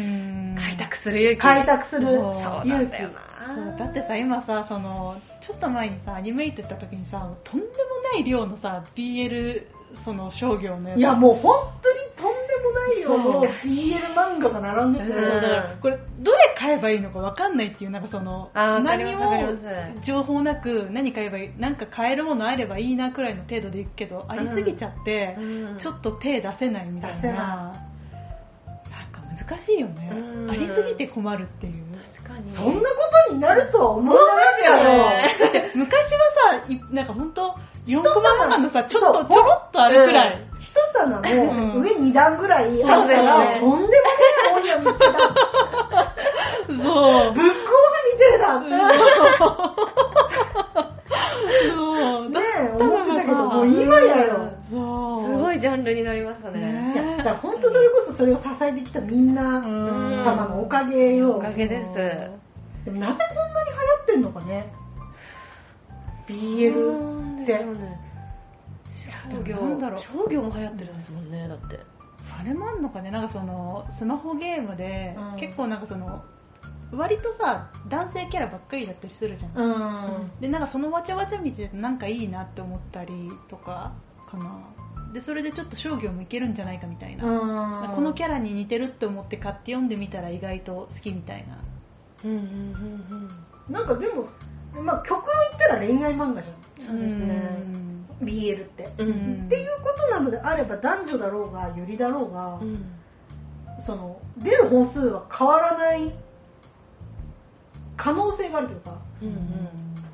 開拓する勇気。 開拓する勇気。 そうだってさ、今さ、そのちょっと前にさ、アニメイト行った時にさ、とんでもない量のさ、ビーエル その商業のやつ。 いや、もう本当にとんでもない量の ビーエル 漫画が並んでて、 うん、これどれ買えばいいのか分かんないっていう、なんかその何も情報なく何買えばいい、なんか買えるものあればいいなくらいの程度でいくけど、ありすぎちゃって、うん、ちょっと手出せないみたいな、なんか難しいよね、うん、ありすぎて困るっていう。 確かにそんなことになるとは思わないよね。 だって昔はさ、なんか本当よんコマ漫画のさ、ちょっとちょろっとあるくらい、 一棚の上に段ぐらいあったら、とんでもない本屋見てた。そう。ブックオフみてえだって。そう。ねえ、思ってたけど、もう今やよ。 そう。すごいジャンルになりましたね。 いや、だから本当それこそそれを支えてきたみんな様のおかげよ。 おかげです。 でもなぜこんなに流行ってんのかね。ビーエル って。 商業なんだろう、商業も流行ってるんですもんね。だってあれもあんのかね、なんかそのスマホゲームで、うん、結構なんかその割とさ男性キャラばっかりだったりするじゃん、うん、でなんかそのわちゃわちゃ見ててなんかいいなって思ったりとかかな。でそれでちょっと商業もいけるんじゃないかみたいな、うん、このキャラに似てるって思って買って読んでみたら意外と好きみたいな。 うんうんうんうん。なんかでもまあ極論言ったら恋愛漫画じゃん。そうですね。ビーエル って、うん、っていうことなのであれば男女だろうがユリだろうが、うん、その出る本数は変わらない可能性があるというか、うんうん、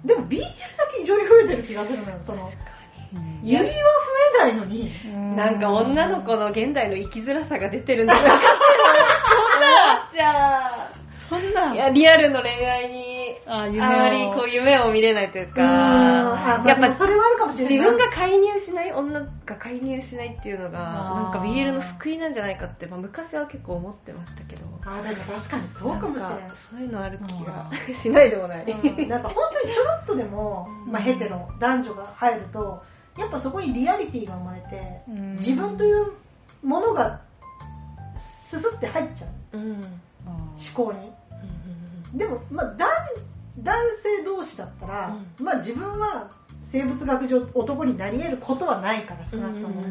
でも ビーエル だけ異常に増えてる気がするのよ。そのユリは増えないのに、 うん、なんか女の子の現代の生きづらさが出てるんだよ。そんなじゃあそんないやリアルの恋愛にあ, あまりこう夢を見れないというか、 うん、やっぱそれはあるかもしれない。 自分が介入しない、女が介入しないっていうのがなんか ビーエル の救いなんじゃないかって、まあ、昔は結構思ってましたけど、 あでも確かにそうかもしれない。 そういうのある気がしないでもない。 うん、なんか本当にちょろっとでも、まあ、ヘテの男女が入るとやっぱそこにリアリティが生まれて、うん、自分というものがススって入っちゃう、うん、思考に。でも、まあ、男, 男性同士だったら、うん、まあ、自分は生物学上男になり得ることはないから少なくとも、うん、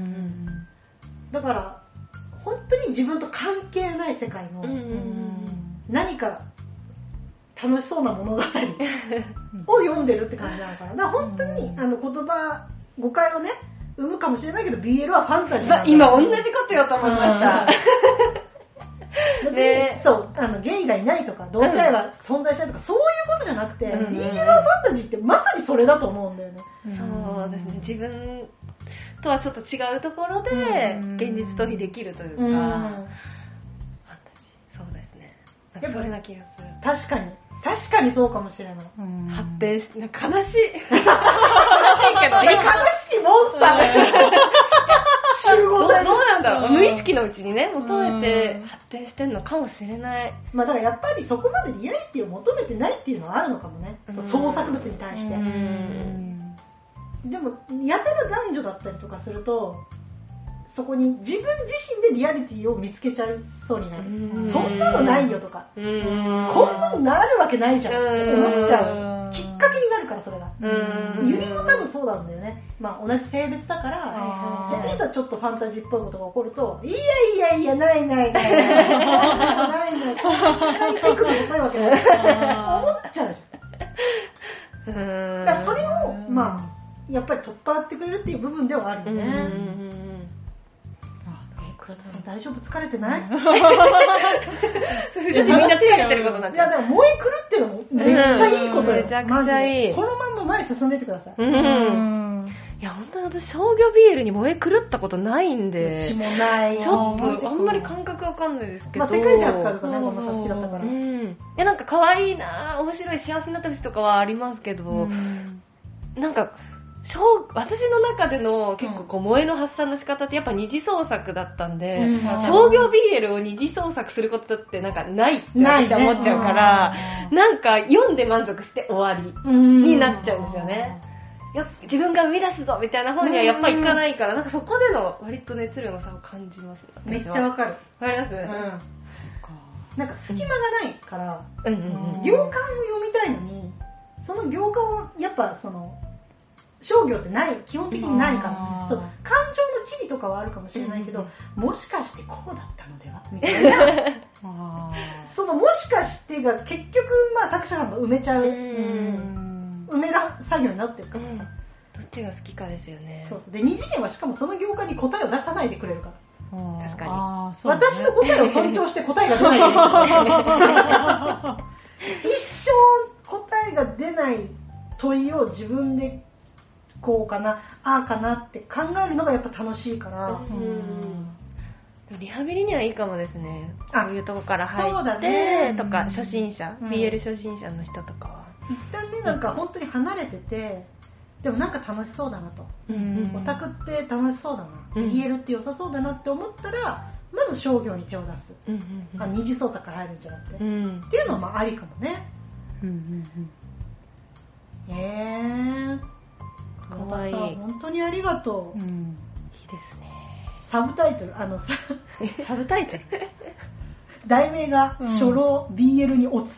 だから本当に自分と関係ない世界の、うん、何か楽しそうな物語を読んでるって感じなのかな。だから本当に、うん、あの言葉誤解をね生むかもしれないけど ビーエル はファンタジーなんだ。 今同じこと言おうと思いました。 ね、そうあのゲイがいないとか同性愛が存在しないとか、うん、そういうことじゃなくて、うん、ビーエル はファンタジーってまさにそれだと思うんだよね。 そうですね、自分とはちょっと違うところで現実逃避できるというか、うん、ファンタジー、そうですね、なんかそれな気がする。 確かに確かにそうかもしれない。 うん、発展し、なんか悲しい悲しいけど悲しいモンスター集合体どうなんだろう、 うん無意識のうちにね、求めて発展してんのかもしれない。 まあだからやっぱりそこまでリアリティを求めてないっていうのはあるのかもね。 うん創作物に対して。 うんでも、やたら男女だったりとかすると、そこに自分自身でリアリティを見つけちゃいそうになる。 うんそんなのないよとか、 うんこんなのなるわけないじゃんって思っちゃう。 うんきっかけになるからそれが。 うんユニも多分そうなんだよね。まあ同じ性別だから、 あーでいざちょっとファンタジーっぽいことが起こると、いやいやいや、ないないない。ないない。こんなにテクニックないわけない。思っちゃうし。 うんだからそれを、まあ、やっぱり取っ払ってくれるっていう部分ではあるよね。 うんうんうんえ、倉田さん大丈夫疲れてない？ それでみんな疲れてることになっいや、 ちゃう。 でも燃え狂ってるのもめっちゃいいことよ。 うんめちゃくちゃいいマジでこのまんま前に進んでいってください。 う。 うんんいや、本当に私、商業ビールに燃え狂ったことないんうで、 ちもないちよ。 ょっと、あんまり感覚わかんないですけど。 まあ、世界じゃ扱うとかね、 そうこのさ好きだったから。 うん。いや、なんか可愛いな、面白い、幸せになった時とかはありますけど、 うんなんか、小私の中での結構こう萌えの発散の仕方ってやっぱ二次創作だったんで、 うん商業 ビーエル を二次創作することってなんかないってないね思っちゃうから、 うんなんか読んで満足して終わりになっちゃうんですよね。よ自分が生み出すぞみたいな本にはやっぱりいかないから、なんかそこでの割と熱量の差を感じます。 めっちゃわかる。 わかります？ うん。なんか隙間がないから、 うんうんうん。 行間を読みたいのに、その行間をやっぱその、商業ってない、基本的にないからあ、ーそう感情の機微とかはあるかもしれないけど、もしかしてこうだったのではみたいな。 あそのもしかしてが結局、まあ作者さんが埋めちゃう、 うーうん埋める作業になってるから。 うんどっちが好きかですよね。 そうそう。で、二次元はしかもその行間に答えを出さないでくれるから。 確かにあーそうね私の答えを尊重して答えが出ないで一生答えが出ない問いを自分でこうかな、ああかなって考えるのがやっぱ楽しいから、 うんリハビリにはいいかもですね。 あこういうとこから入そうだって、 ねとか、初心者、 うんビーエル 初心者の人とかは。 一旦ね、なんか本当に離れてて、でもなんか楽しそうだなと。 うんオタクって楽しそうだな。 うんビーエル って良さそうだなって思ったら、まず商業に手を出す。 うんあ二次創作から入るんじゃなくて。 うんうんっていうのはまあありかもね。 うんうんうんへー。 かわいい小田さん本当にありがとう。 うんいいですね。 サブタイトル、あの、 サブタイトル題名が、 うん初老 ビーエル に落ち。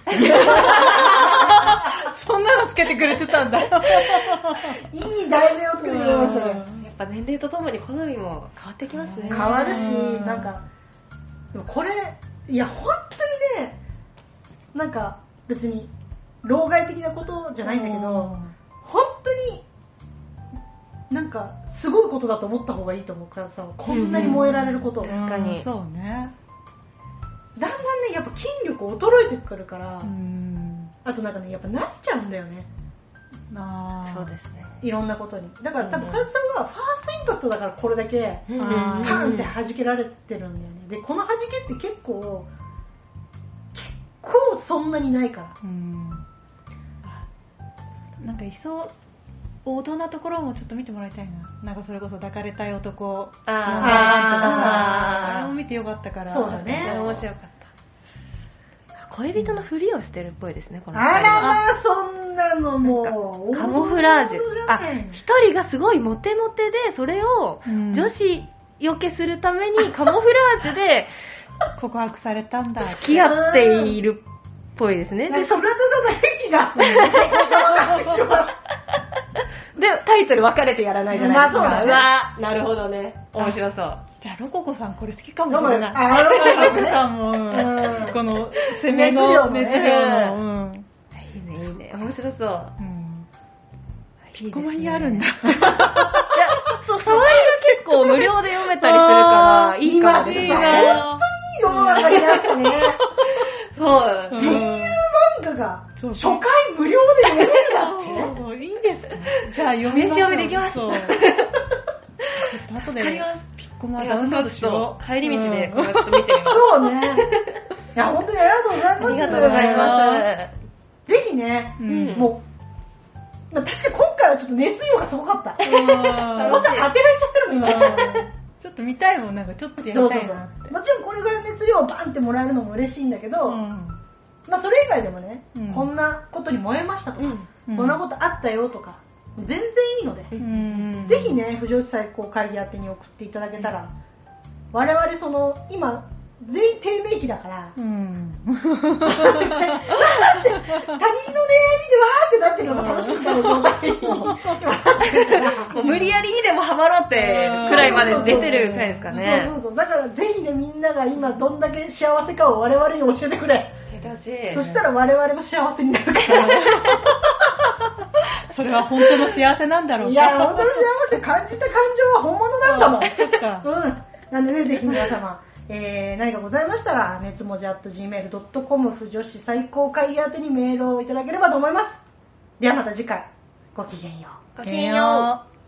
そんなのつけてくれてたんだ。 いい題名を作ってくれましたね。 やっぱ年齢とともに好みも変わってきますね。 変わるしう、んなんか、でもこれ、いや、本当にね、なんか、別に、老害的なことじゃないんだけど、本当に、なんか、すごいことだと思った方がいいと思うからさ、こんなに燃えられることを。 うんだん確かにそうね。 だんね、やっぱ筋力衰えてくるから、 うんあとなんかね、やっぱ慣れちゃうんだよね。 あーそうですね。 いろんなことに。だから多分、 うんカズさんはファーストインパクトだからこれだけ、 うんあーパンって弾けられてるんだよね。で、この弾けって結構、結構そんなにないから。 うんなんかいっそ王道なところもちょっと見てもらいたいな。なんかそれこそ抱かれたい男あーナンバーワンとかさ、あれも見てよかったから。 そうだね面白かった。恋人のふりをしてるっぽいですね、このあ二人は。 らまあ、そんなのもう、 カモフラージュ。あ、 あ、 一人がすごいモテモテで、それをうん女子よけするためにカモフラージュで告白されたんだ。 付き合っているっぽいですね。で、 で、それとその癖が、 で、タイトル分かれてやらないじゃないですか。 まあそうだねうわーなるほどね。面白そう。 じゃあロココさんこれ好きかもしれない。 あ、ロロコココさんも、 うんこの攻めの熱熱量量のの。うんいいね、いいね。面白そう。 うんいいですねこまにあるんだ。 いや、そう、触りが結構無料で読めたりするから、いいかもですね。 いいな本当にいい世の中になってね。 そう。 うんビーエル漫画がそう初回無料で読めるんだって。 そういいんですね。じゃあ読みます。 名刺読みできますそうちょっと後でわかりますピッコマダウンロードしよう。 帰り道でうんこれちょっと見てみます。 そうね。いや、本当にありがとうございます。 ありがとうございます。 ぜひね、 うんもう、まあ確かに今回はちょっと熱量がすごかった。 うんまた当てられちゃってるもん、今。 ちょょっと見たいもん、なんかちょっとやりたいなって。 そうそうそう。もちろんこれぐらい熱量をバンってもらえるのも嬉しいんだけど、 うん、 まあそれ以外でもね、 うん、 こんなことに燃えましたとか、 うん、 こんなことあったよとか、全然いいので、 うん、 ぜひね、不女子最高会議宛てに送っていただけたら、我々その、今、全員低迷期だから、うん、他人の恋愛見てわーってなってるのが楽しいみたいな状態に今なってるから、 もう無理やりにでもハマろうってくらいまで出てるくらいですかね。 そうそうそう。だからぜひね、みんなが今どんだけ幸せかを我々に教えてくれ。 教えてほしい。 そしたら我々も幸せになるから。 それは本当の幸せなんだろうか。 いや、本当の幸せ感じた感情は本物なんだもん。 そっか。 うん。なんでね、ぜひ皆様、えー、何かございましたら、熱文字 アットジーメールドットコム 不女子最高会議宛てにメールをいただければと思います。ではまた次回、ごきげんよう。 ごきげんよう。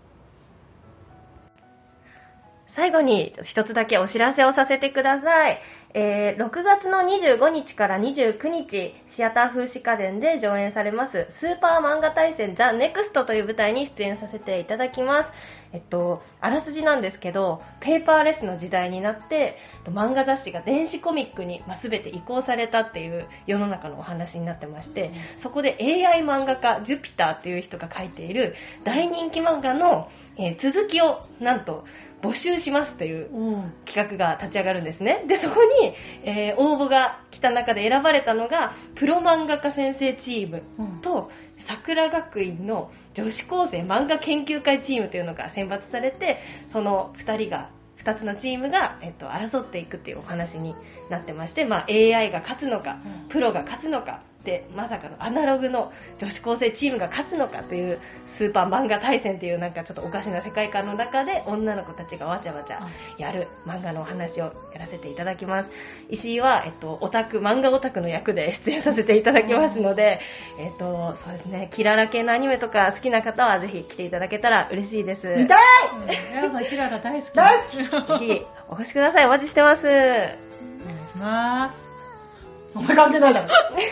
最後に一つだけお知らせをさせてください。えー、ろくがつのにじゅうごにちからにじゅうくにち、シアター風刺家電で上演されますスーパー漫画大戦ザ・ネクストという舞台に出演させていただきます。えっと、あらすじなんですけど、ペーパーレスの時代になって、漫画雑誌が電子コミックに、まあ、全て移行されたっていう世の中のお話になってまして、そこで エーアイ 漫画家、ジュピターっていう人が書いている大人気漫画の、えー、続きをなんと募集しますという企画が立ち上がるんですね。で、そこに、えー、応募が来た中で選ばれたのが、プロ漫画家先生チームと、桜学院の女子高生漫画研究会チームというのが選抜されて、そのふたりが、ふたつのチームが、えっと、争っていくっていうお話になってまして、まあ、エーアイ が勝つのか、プロが勝つのか、で、まさかのアナログの女子高生チームが勝つのかというスーパー漫画大戦っていうなんかちょっとおかしな世界観の中で女の子たちがわちゃわちゃやる漫画のお話をやらせていただきます。石井は、えっと、オタク、漫画オタクの役で出演させていただきますので、えっと、そうですね、キララ系のアニメとか好きな方はぜひ来ていただけたら嬉しいです。 見たい！ ヤラさんキララ大好き。 大好き！ ぜひお越しください。お待ちしてます。 お願いします。 お前関係ないだろ。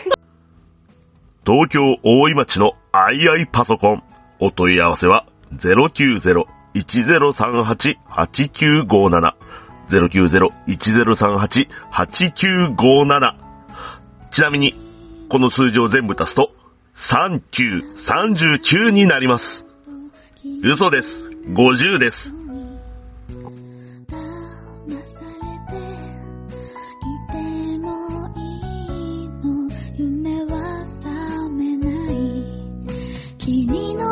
東京大井町のアイアイパソコン。お問い合わせは ゼロきゅうゼロ いちゼロさんはち はちきゅうごなな ゼロきゅうゼロ いちゼロさんはち はちきゅうごなな。ちなみにこの数字を全部足すとさんじゅうきゅう、さんじゅうきゅうになります。嘘です。ごじゅうです。 君の